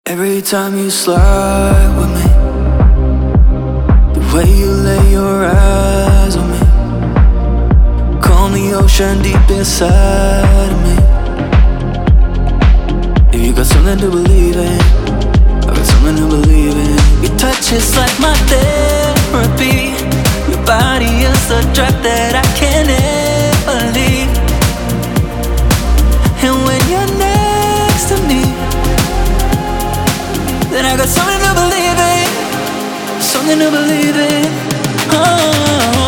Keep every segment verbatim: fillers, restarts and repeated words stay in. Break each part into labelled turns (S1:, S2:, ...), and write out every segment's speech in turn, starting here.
S1: Every time you slide with me, the way you lay your eyes on me, calm the ocean deep inside of me. If you got something to believe in, I got something to believe in. Your touch is like my therapy. Your body is a drug that I can't ever leave. And when you're next to me, then I got something to believe in, something to believe in. Oh.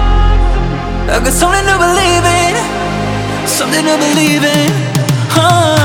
S1: I got something to believe in, something to believe in. Oh.